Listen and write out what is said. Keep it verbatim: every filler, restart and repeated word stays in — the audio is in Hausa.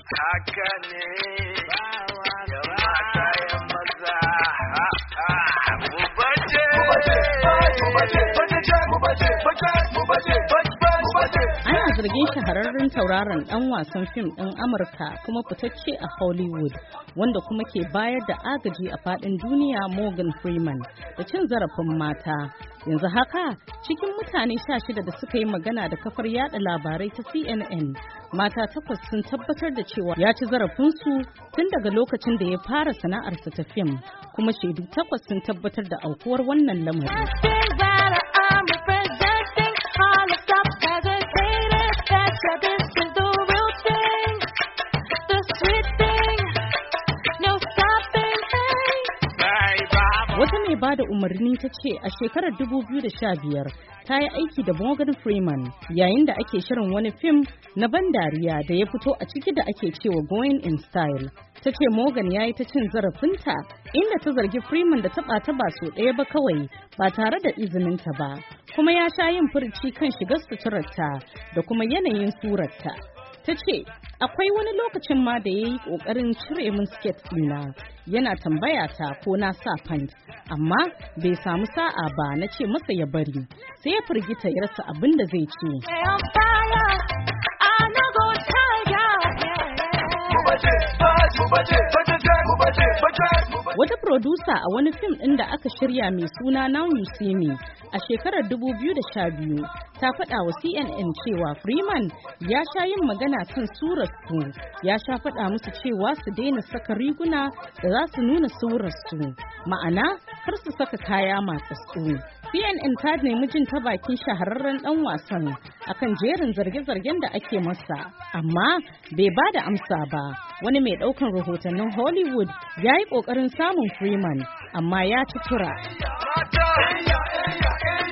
haka ne ya mata ya maza mu baje mu baje mu baje mu baje mu baje Ana zargin shahararren tauraron ɗan wasan fim ɗin Amurka kuma fitacce a Hollywood wanda kuma ke bayar da agaji a faɗin duniya Morgan Freeman da cin zarafin mata. Yanzu haka cikin mutane sha shida da suka yi magana da kafar yada labarai ta C N N, mata takwas sun tabbatar da cewa ya ci zarafinsu tun daga lokacin da ya fara sana'arsa ta fim, kuma shaidu takwas sun tabbatar da aukuwar wannan lamarin. Wata mai ba da umarni ta ce a shekarar dubu biyu da sha biyar ta yi aiki da Morgan Freeman yayin da ake shirin wani fim na ban dariya da ya fito a ciki da ake cewa Going in Style. Ta ce Morgan ya yi ta cin zarafinta inda ta zargi Freeman da taɓa ta ba so ɗaya ba kawai ba tare da izininta ba, kuma ya sha yin furci kan shigar suturarta da kuma yanayin surarta. Ta ce akwai wani lokacin ma da ya yi ƙoƙarin cire min siket ɗina yana tambaya ta ko na sa pant, amma bai samu sa'a ba na ce masa ya bari, sai ya firgita ya rasa abin da zai ce. Wata producer a wani fim ɗin da aka shirya mai suna Now You See Me a shekarar dubu biyu da sha biyu ta faɗa wa C N N cewa Freeman ya sha yin magana kan surarsu, ya sha faɗa musu cewa su daina saka riguna da za su nuna surarsu, ma'ana kar su saka kaya matsatsu. C N N ta nemi jin ta bakin shahararren ɗan wasan akan jerin zarge-zargen da ake masa, amma bai ba da amsa ba. Wani mai ɗaukan rahotannin Hollywood ya yi ƙoƙarin samun Freeman, amma ya ci tura.